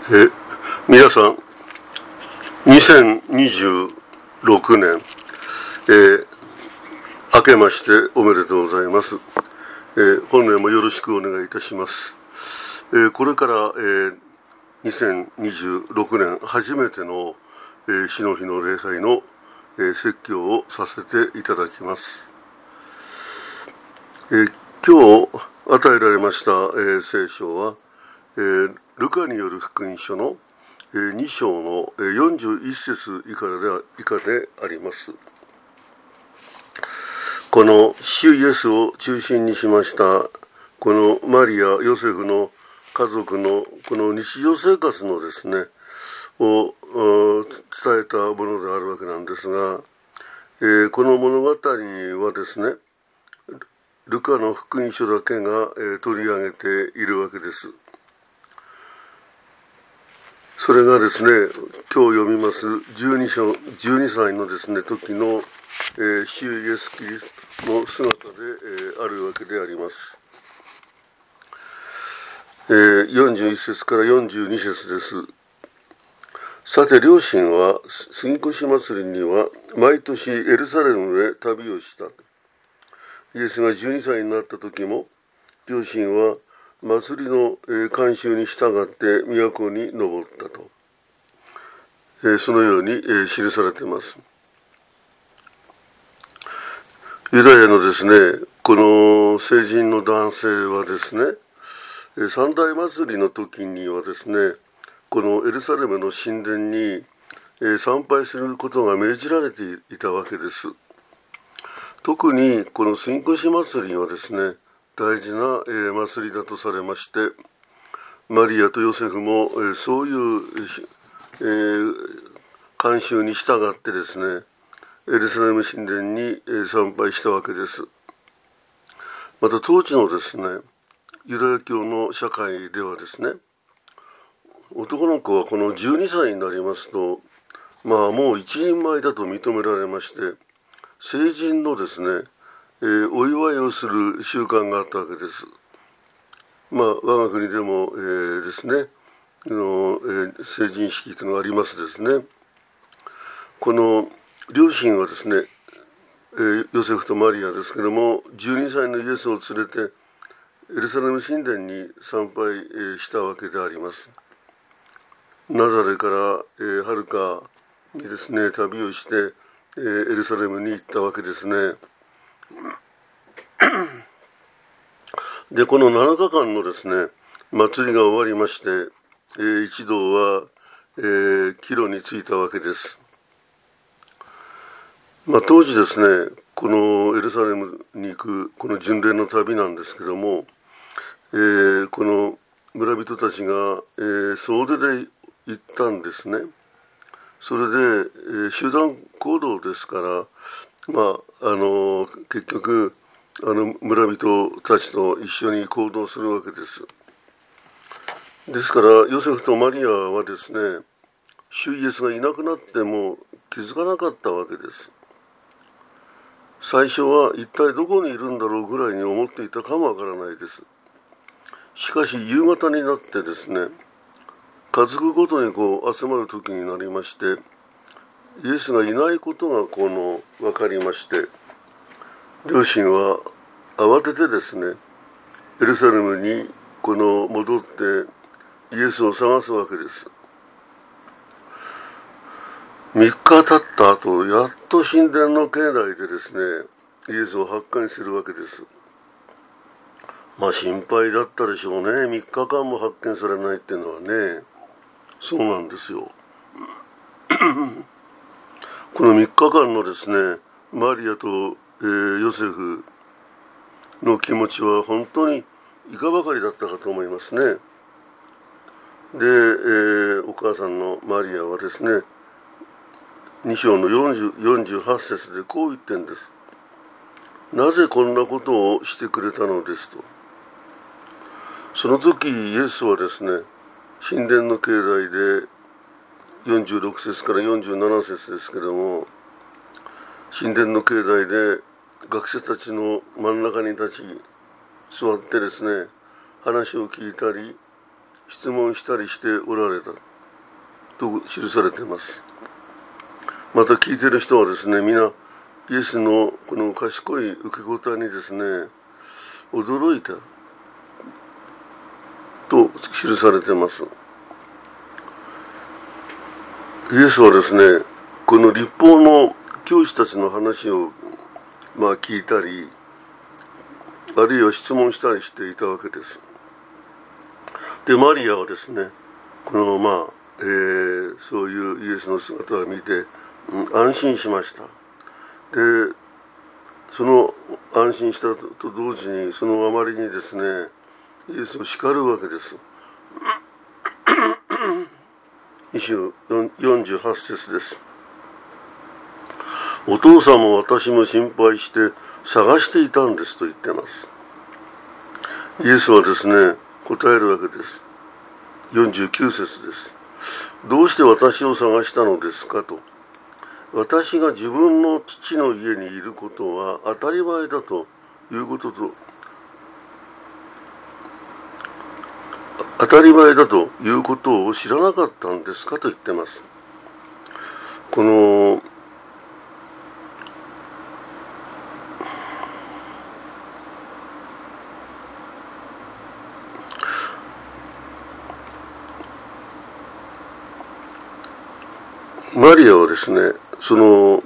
え皆さん、2026年、明けましておめでとうございます。本年もよろしくお願いいたします。これから、2026年初めての、死の日の礼拝の、説教をさせていただきます。今日与えられました、聖書は、ルカによる福音書の2章の41節以下であります。この主イエスを中心にしましたこのマリア・ヨセフの家族のこの日常生活のですねを伝えたものであるわけなんですが、この物語はですねルカの福音書だけが取り上げているわけです。それがですね、今日読みます12歳のですね時の、主イエスキリストの姿で、あるわけであります。41節から42節です。さて両親は杉越祭りには毎年エルサレムへ旅をした。イエスが12歳になった時も両親は祭りの慣習に従って都に登ったと、そのように記されています。ユダヤのですねこの成人の男性はですね三大祭りの時にはですねこのエルサレムの神殿に参拝することが命じられていたわけです。特にこの杉越祭りはですね大事な祭りだとされまして、マリアとヨセフもそういう慣習に従ってですねエルサレム神殿に参拝したわけです。また当時のですねユダヤ教の社会ではですね男の子はこの12歳になりますともう一人前だと認められまして、成人のですねお祝いをする習慣があったわけです。我が国でも、ですね成人式というのがありますですね。この両親はですね、ヨセフとマリアですけども12歳のイエスを連れてエルサレム神殿に参拝したわけであります。ナザレから、はるかにですね旅をしてエルサレムに行ったわけですね。でこの7日間のですね祭りが終わりまして、一同は、帰路に着いたわけです。当時ですねこのエルサレムに行くこの巡礼の旅なんですけども、この村人たちが、総出で行ったんですね。それで、集団行動ですから結局村人たちと一緒に行動するわけです。ですからヨセフとマリアはですね主イエスがいなくなっても気づかなかったわけです。最初は一体どこにいるんだろうぐらいに思っていたかもわからないです。しかし夕方になってですね家族ごとに集まる時になりまして、イエスがいないことが分かりまして、両親は慌ててですねエルサレムに戻ってイエスを探すわけです。3日経った後やっと神殿の境内でですねイエスを発見するわけです。心配だったでしょうね。3日間も発見されないっていうのはね。そうなんですよ。この3日間のですねマリアと、ヨセフの気持ちは本当にいかばかりだったかと思いますね。で、お母さんのマリアはですね2章の48節でこう言ってるんです。なぜこんなことをしてくれたのですと。その時イエスはですね神殿の境内で46節から47節ですけども、神殿の境内で学者たちの真ん中に立ち座ってですね話を聞いたり質問したりしておられたと記されています。また聞いている人はですね、皆イエスのこの賢い受け答えにですね、驚いたと記されています。イエスはですね、この律法の教師たちの話を聞いたり、あるいは質問したりしていたわけです。で、マリアはですね、このそういうイエスの姿を見て、安心しました。で、その安心したと同時に、そのあまりにですね、イエスを叱るわけです。48節です。お父さんも私も心配して探していたんですと言っています。イエスはですね、答えるわけです。49節です。どうして私を探したのですかと。私が自分の父の家にいることは当たり前だということと、当たり前だということを知らなかったんですかと言ってます。このマリアはですね、その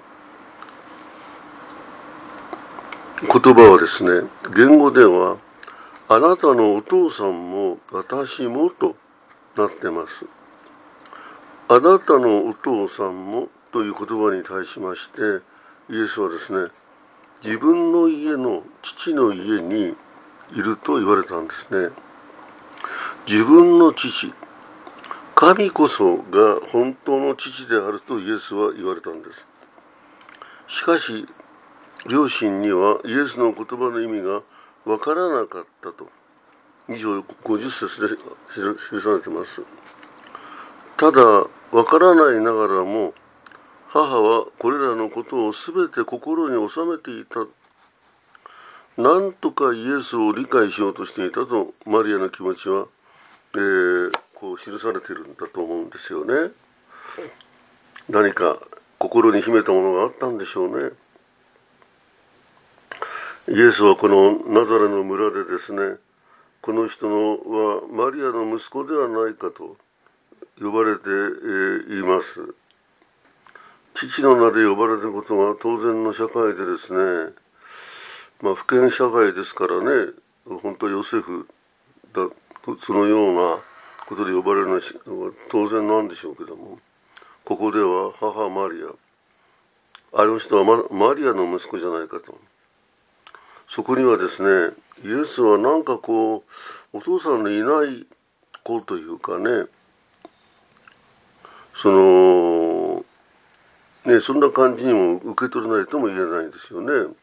言葉はですね、言語ではあなたのお父さんも私もとなってます。あなたのお父さんもという言葉に対しまして、イエスはですね、自分の家の父の家にいると言われたんですね。自分の父、神こそが本当の父であるとイエスは言われたんです。しかし、両親にはイエスの言葉の意味がわからなかったと、以上50節で記されています。ただ、わからないながらも、母はこれらのことをすべて心に収めていた。なんとかイエスを理解しようとしていたと、マリアの気持ちは、こう記されているんだと思うんですよね。何か心に秘めたものがあったんでしょうね。イエスはこのナザレの村でですね、この人はマリアの息子ではないかと呼ばれています。父の名で呼ばれることが当然の社会でですね、封建社会ですからね、本当ヨセフだ、そのようなことで呼ばれるのは当然なんでしょうけども、ここでは母マリア、あの人はマリアの息子じゃないかと。そこにはですね、イエスはなんかこう、お父さんのいない子というかね、そんな感じにも受け取れないとも言えないんですよね。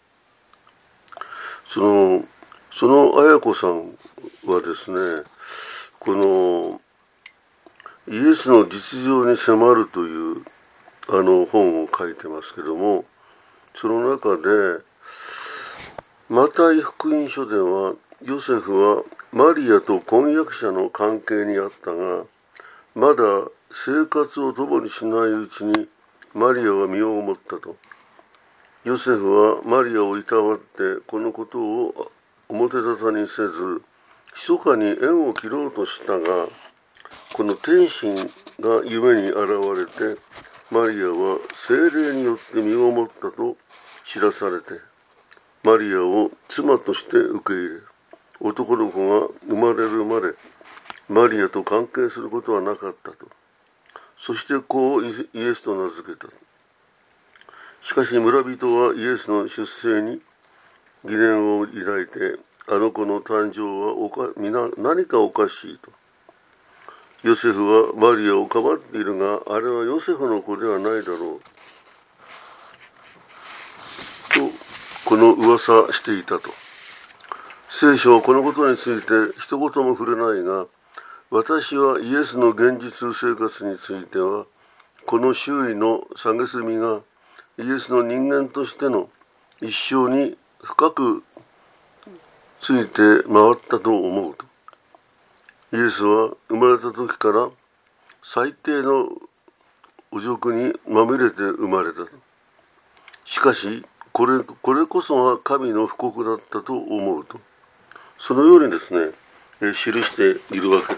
その綾子さんはですね、このイエスの実情に迫るという本を書いてますけども、その中でマタイ福音書ではヨセフはマリアと婚約者の関係にあったが、まだ生活を共にしないうちにマリアは身を思ったと。ヨセフはマリアをいたわってこのことを表沙汰にせず、密かに縁を切ろうとしたが、この天使が夢に現れて、マリアは聖霊によって身をもったと知らされて、マリアを妻として受け入れ、男の子が生まれるまでマリアと関係することはなかったと。そしてこうイエスと名付けた。しかし村人はイエスの出生に疑念を抱いて、あの子の誕生は皆何かおかしいと。ヨセフはマリアをかばっているが、あれはヨセフの子ではないだろうと、この噂していたと。聖書はこのことについて一言も触れないが、私はイエスの現実生活については、この周囲の蔑みがイエスの人間としての一生に深くついて回ったと思うと。 イエスは生まれた時から最低の汚辱にまみれて生まれた。しかしこれこそが神の不国だったと思うと、そのようにですね、記しているわけです。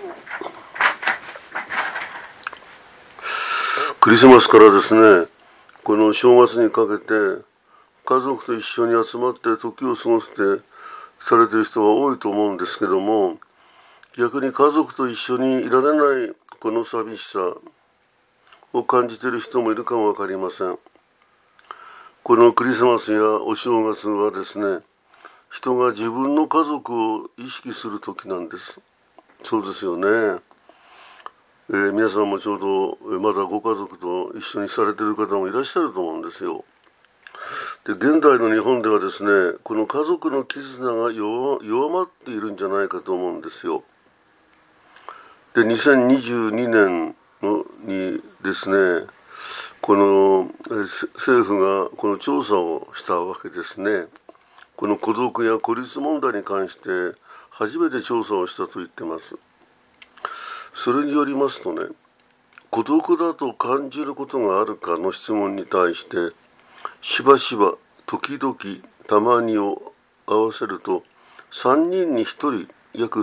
クリスマスからですね、この正月にかけて家族と一緒に集まって時を過ごしてされている人は多いと思うんですけども、逆に家族と一緒にいられないこの寂しさを感じている人もいるかもわかりません。このクリスマスやお正月はですね、人が自分の家族を意識する時なんです。そうですよね。皆さんもちょうどまだご家族と一緒にされている方もいらっしゃると思うんですよ。で、現代の日本ではですね、この家族の絆が弱まっているんじゃないかと思うんですよ。で、2022年にですね、この政府がこの調査をしたわけですね。この孤独や孤立問題に関して初めて調査をしたと言ってます。それによりますとね、孤独だと感じることがあるかの質問に対して、しばしば、時々、たまにを合わせると、3人に1人、約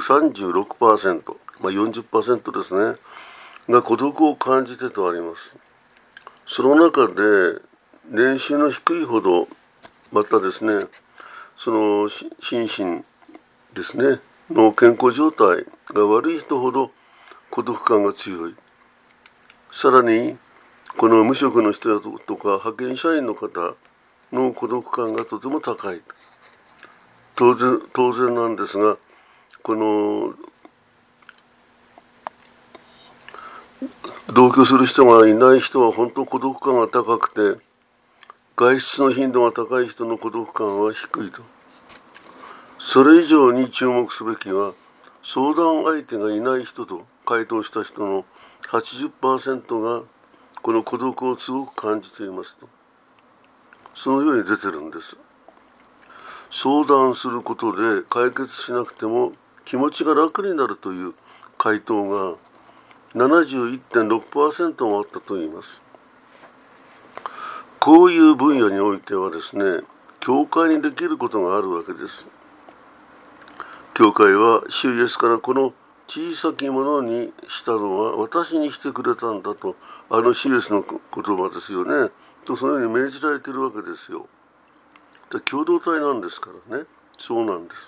36%、40% ですね、が孤独を感じてとあります。その中で、年収の低いほど、またですね、その心身ですね、の健康状態が悪い人ほど孤独感が強い。さらに、この無職の人とか派遣社員の方の孤独感がとても高い。当然なんですが、この同居する人がいない人は本当孤独感が高くて、外出の頻度が高い人の孤独感は低いと。それ以上に注目すべきは、相談相手がいない人と回答した人の 80% がこの孤独をすごく感じていますと。そのように出てるんです。相談することで解決しなくても気持ちが楽になるという回答が 71.6% もあったといいます。こういう分野においてはですね、教会にできることがあるわけです。教会は主イエスからこの小さきものにしたのは私にしてくれたんだと、主イエスの言葉ですよね。とそのように命じられているわけですよ。共同体なんですからね。そうなんです。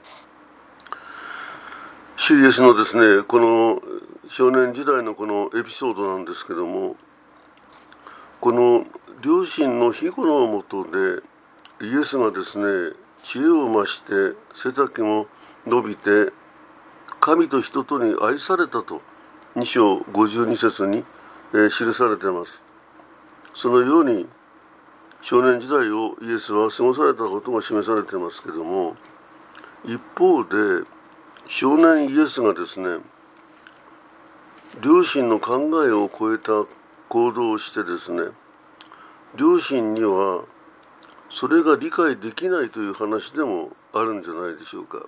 主イエスのですね、この少年時代のこのエピソードなんですけども、この両親の庇護のもとでイエスがですね、知恵を増して背丈も伸びて神と人とに愛されたと2章52節に、記されています。そのように少年時代をイエスは過ごされたことが示されていますけれども、一方で少年イエスがですね、両親の考えを超えた行動をしてですね、両親にはそれが理解できないという話でもあるんじゃないでしょうか。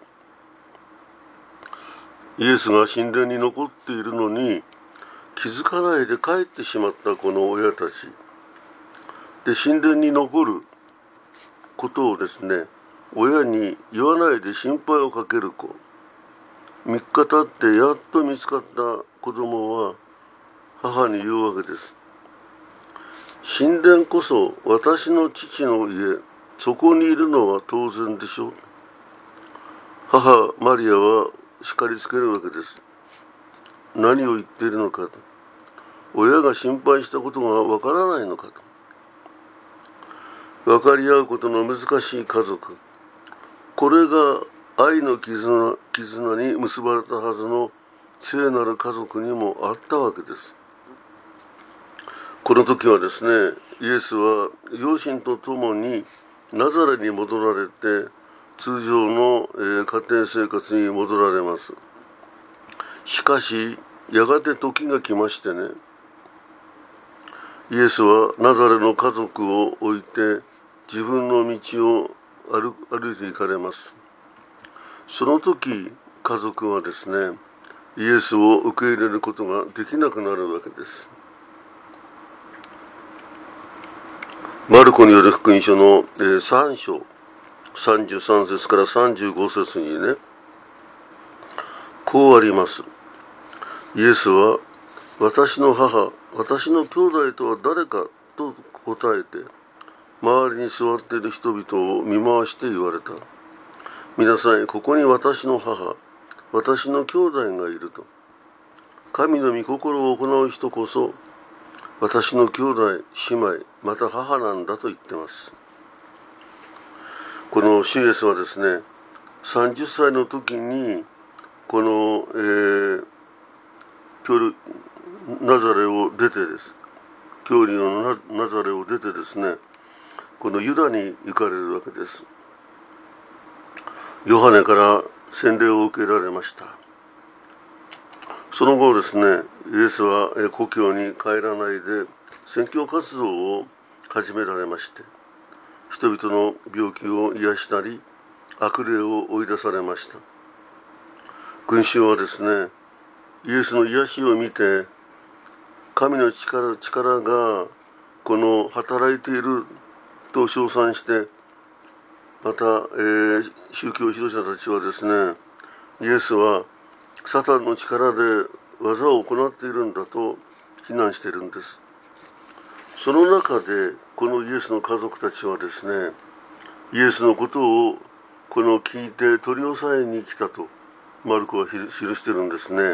イエスが神殿に残っているのに気づかないで帰ってしまったこの親たちで、神殿に残ることをですね、親に言わないで心配をかける子、3日経ってやっと見つかった子供は母に言うわけです。神殿こそ私の父の家、そこにいるのは当然でしょう。母マリアは叱りつけるわけです。何を言っているのかと。親が心配したことがわからないのかと。分かり合うことの難しい家族。これが愛の絆に結ばれたはずの聖なる家族にもあったわけです。この時はですね、イエスは両親と共にナザレに戻られて通常の家庭生活に戻られます。しかしやがて時が来ましてね、イエスはナザレの家族を置いて自分の道を歩いて行かれます。その時家族はですね、イエスを受け入れることができなくなるわけです。マルコによる福音書の3章33節から35節にね、こうあります。イエスは、私の母、私の兄弟とは誰かと答えて、周りに座っている人々を見回して言われた。見なさい、ここに私の母、私の兄弟がいると。神の御心を行う人こそ、私の兄弟、姉妹、また母なんだと言っています。この主イエスはですね、30歳の時に、この、ナザレを出てです。教理のナザレを出てですね、このユダに行かれるわけです。ヨハネから洗礼を受けられました。その後ですね、イエスは故郷に帰らないで宣教活動を始められまして、人々の病気を癒したり、悪霊を追い出されました。群衆はですね、イエスの癒しを見て、神の力がこの働いていると称賛して、また、宗教指導者たちはですね、イエスはサタンの力で技を行っているんだと非難しているんです。その中でこのイエスの家族たちはですね、イエスのことをこの聞いて取り押さえに来たとマルコは記しているんですね。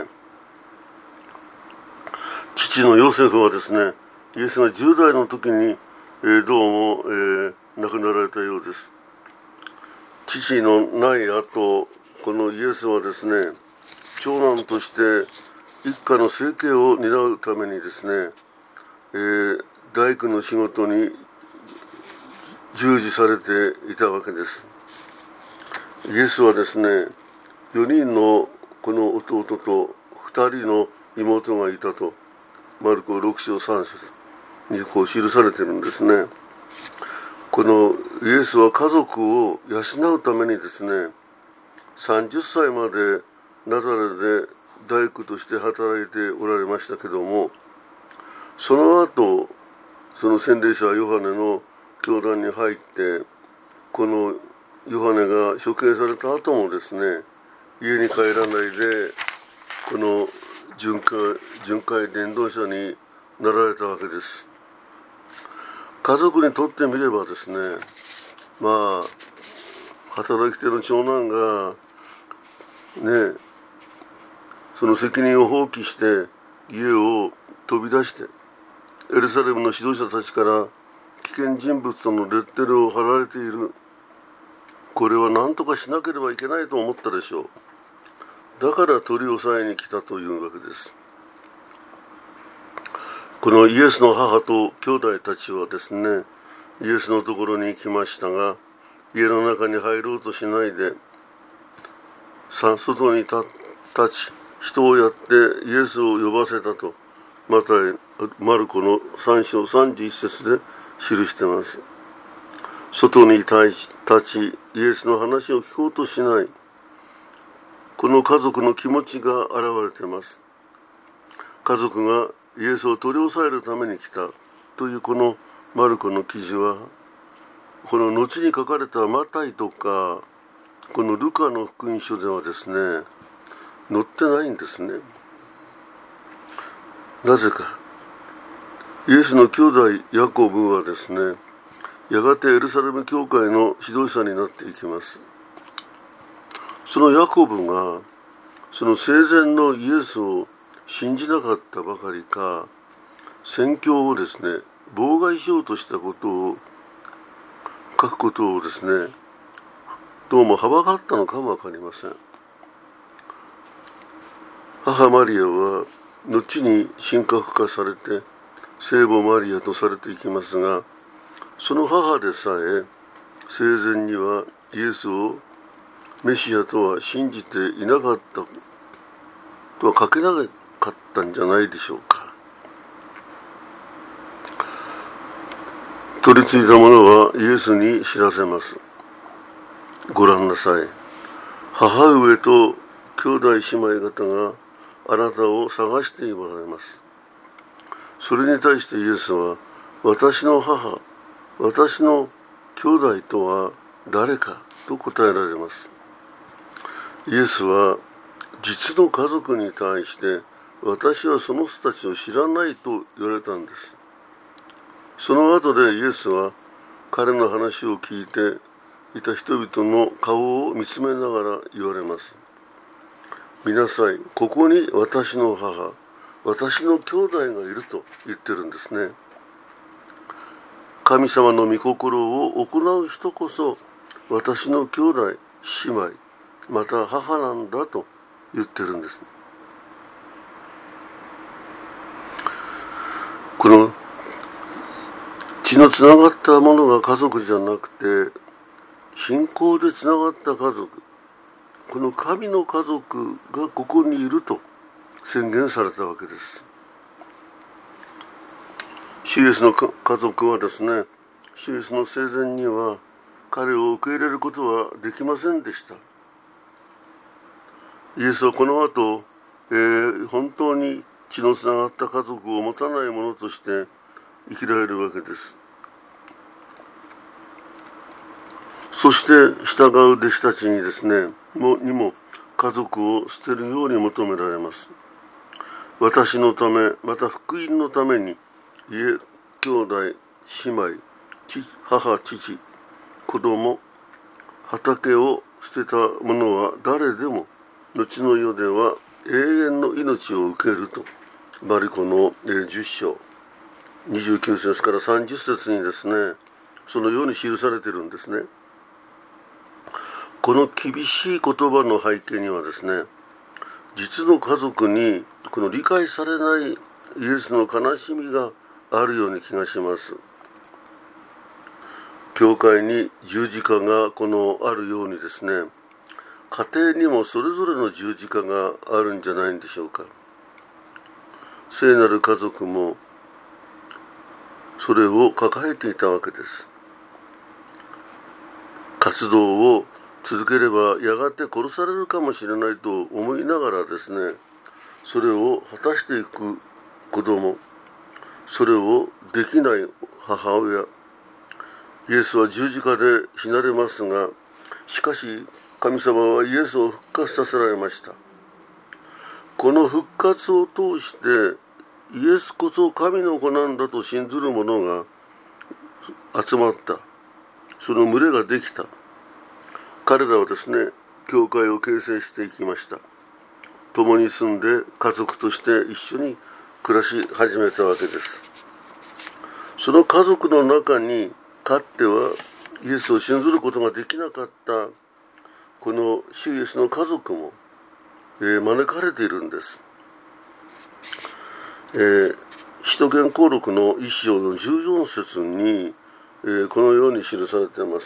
父のヨセフはですね、イエスが10代の時に、どうも、亡くなられたようです。父のない後、このイエスはですね、長男として一家の生計を担うためにですね、大工の仕事に従事されていたわけです。イエスはですね、4人のこの弟と2人の妹がいたと、マルコ6章3節にこう記されているんですね。このイエスは家族を養うためにですね、30歳までナザレで大工として働いておられましたけども、その後、その洗礼者ヨハネの教団に入って、このヨハネが処刑された後もですね、家に帰らないでこの巡回伝道者になられたわけです。家族にとってみればですね、働き手の長男がね、その責任を放棄して家を飛び出してエルサレムの指導者たちから危険人物とのレッテルを貼られている。これは何とかしなければいけないと思ったでしょう。だから取り押さえに来たというわけです。このイエスの母と兄弟たちはですね、イエスのところに行きましたが、家の中に入ろうとしないで、外に立ち、人をやってイエスを呼ばせたと、またマルコの3章31節で記しています。外に立ち、イエスの話を聞こうとしない、この家族の気持ちが現れています。家族がイエスを取り押さえるために来たというこのマルコの記事は、この後に書かれたマタイとかこのルカの福音書ではですね、載ってないんですね。なぜか、イエスの兄弟ヤコブはですね、やがてエルサレム教会の指導者になっていきます。そのヤコブがその生前のイエスを信じなかったばかりか、宣教をですね、妨害しようとしたことを書くことをですね、どうもはばかったのかもわかりません。母マリアは後に神格化されて聖母マリアとされていきますが、その母でさえ生前にはイエスをメシアとは信じていなかったとは書けなかったんじゃないでしょうか。取り継いだ者はイエスに知らせます。ご覧なさい。母上と兄弟姉妹方があなたを探しておられます。それに対してイエスは、私の母、私の兄弟とは誰かと答えられます。イエスは実の家族に対して、私はその人たちを知らないと言われたんです。その後でイエスは彼の話を聞いていた人々の顔を見つめながら言われます。見なさい、ここに私の母、私の兄弟がいると言ってるんですね。神様の御心を行う人こそ私の兄弟、姉妹、また母なんだと言ってるんです。この血のつながったものが家族じゃなくて、信仰でつながった家族、この神の家族がここにいると宣言されたわけです。主イエスの家族はですね、主イエスの生前には彼を受け入れることはできませんでした。イエスはこの後、本当に血のつながった家族を持たない者として生きられるわけです。そして従う弟子たちにですね、にも家族を捨てるように求められます。私のため、また福音のために家、兄弟、姉妹、母、父、子供、畑を捨てた者は誰でも後の世では永遠の命を受けると、マリコの10章29節から30節にですね、そのように記されているんですね。この厳しい言葉の背景にはですね、実の家族にこの理解されないイエスの悲しみがあるように気がします。教会に十字架があるようにですね、家庭にもそれぞれの十字架があるんじゃないんでしょうか。聖なる家族もそれを抱えていたわけです。活動を続ければやがて殺されるかもしれないと思いながらですね、それを果たしていく子供、それをできない母親、イエスは十字架で死なれますが、しかし神様はイエスを復活させられました。この復活を通してイエスこそ神の子なんだと信ずる者が集まった。その群れができた。彼らはですね、教会を形成していきました。共に住んで家族として一緒に暮らし始めたわけです。その家族の中にかつてはイエスを信ずることができなかったこの主イエスの家族も、招かれているんです。使徒言行録の1章の14節に、このように記されています。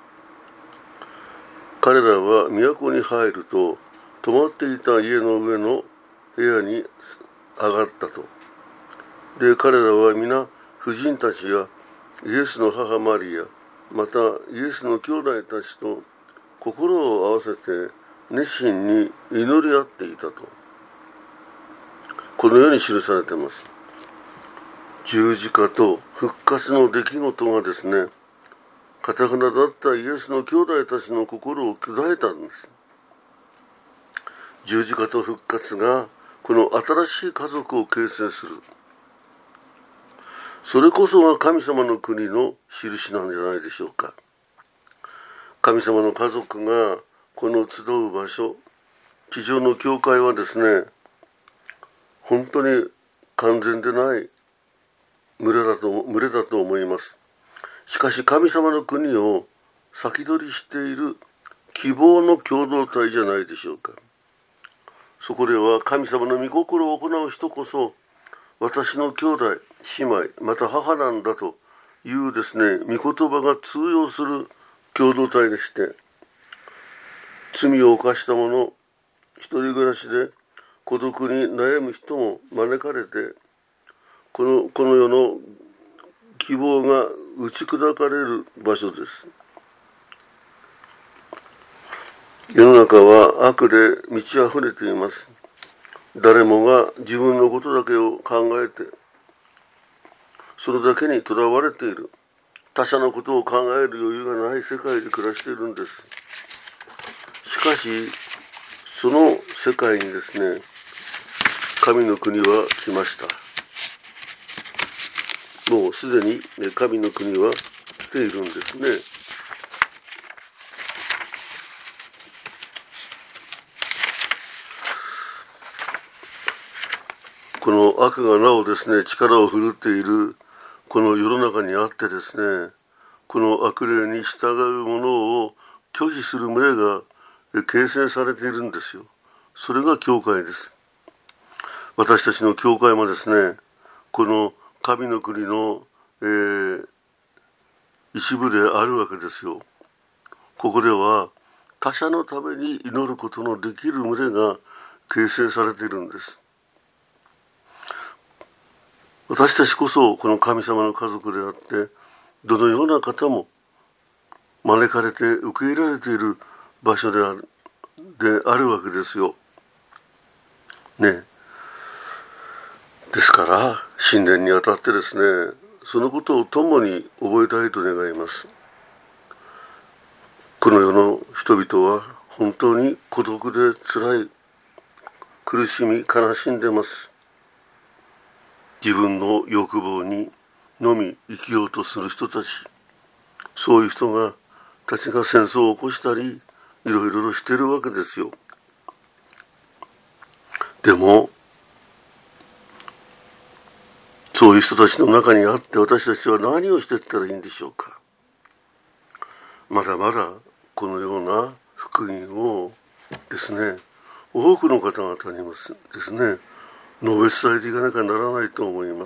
彼らは都に入ると、泊まっていた家の上の部屋に上がったと。で、彼らは皆婦人たちやイエスの母マリア、またイエスの兄弟たちと心を合わせて熱心に祈り合っていたと。このように記されています。十字架と復活の出来事がですね、堅くなだったイエスの兄弟たちの心を砕いたんです。十字架と復活がこの新しい家族を形成する。それこそが神様の国の印なんじゃないでしょうか。神様の家族がこの集う場所、地上の教会はですね、本当に完全でない群れだと思います。しかし神様の国を先取りしている希望の共同体じゃないでしょうか。そこでは神様の御心を行う人こそ私の兄弟、姉妹、また母なんだというですね、御言葉が通用する共同体でして、罪を犯した者、一人暮らしで孤独に悩む人も招かれて、この世の希望が打ち砕かれる場所です。 世の中は悪で満ち溢れています。誰もが自分のことだけを考えて、それだけにとらわれている。他者のことを考える余裕がない世界で暮らしているんです。しかし、その世界にですね、神の国は来ました。もうすでに神の国は来ているんですね。この悪がなおですね、力を振るっているこの世の中にあってですね、この悪霊に従うものを拒否する群れが形成されているんですよ。それが教会です。私たちの教会もですね、この神の国の、一部であるわけですよ。ここでは他者のために祈ることのできる群れが形成されているんです。私たちこそこの神様の家族であって、どのような方も招かれて受け入れられている場所であるわけですよ。ね。ですから新年にあたってですね、そのことを共に覚えたいと願います。この世の人々は本当に孤独で辛い、苦しみ悲しんでます。自分の欲望にのみ生きようとする人たち、そういう人たちが戦争を起こしたりいろいろとしているわけですよ。でもそういう人たちの中にあって私たちは何をしていったらいいんでしょうか。まだまだこのような福音をですね、多くの方々にもですね、述べ伝えていかなきゃならないと思います。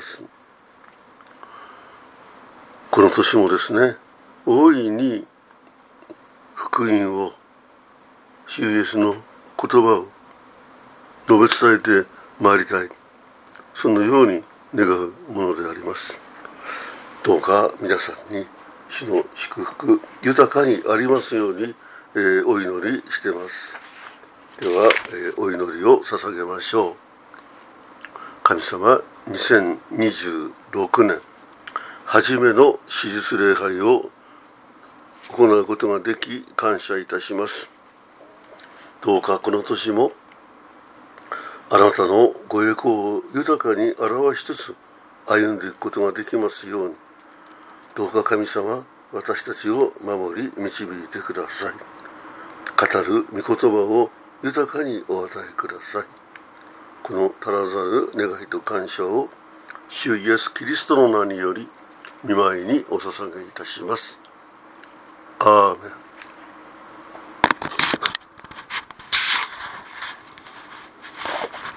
この年もですね、大いに福音を、主イエスの言葉を述べ伝えてまいりたい、そのように願うものであります。どうか皆さんに主の祝福豊かにありますように、お祈りしています。では、お祈りを捧げましょう。神様、2026年初めの手術礼拝を行うことができ感謝いたします。どうかこの年もあなたのご栄光を豊かに表しつつ歩んでいくことができますように、どうか神様、私たちを守り導いてください。語る御言葉を豊かにお与えください。この足らざる願いと感謝を主イエスキリストの名により御前にお捧げいたします。アーメン。